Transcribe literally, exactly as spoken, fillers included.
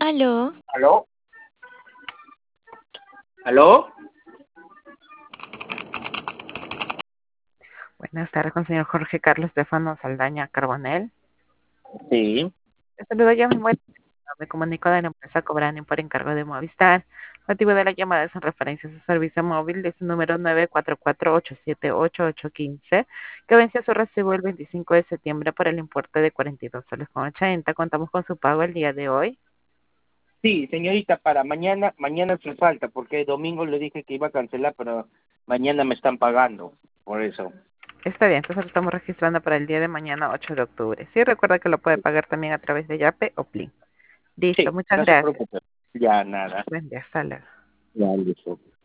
Aló, ¿Aló? ¿Aló? Buenas tardes, con el señor Jorge Carlos Estefano Saldaña Carbonell. Sí. Le saludo, yo mismo. Me comunico de la empresa Cobrani por encargo de Movistar. El motivo de la llamada es en referencia a su servicio móvil de su número nueve cuatro cuatro ocho siete ocho ocho uno cinco, que venció su recibo el veinticinco de septiembre por el importe de cuarenta y dos soles con ochenta. Contamos con su pago el día de hoy. Sí, señorita, para mañana, mañana hace falta, porque el domingo le dije que iba a cancelar, pero mañana me están pagando, por eso. Está bien, entonces lo estamos registrando para el día de mañana, ocho de octubre. Sí, recuerda que lo puede pagar también a través de Yape o Plin. Listo, Sí, muchas no se gracias. preocupe. Ya, nada. Buen día, hasta luego. Ya, listo.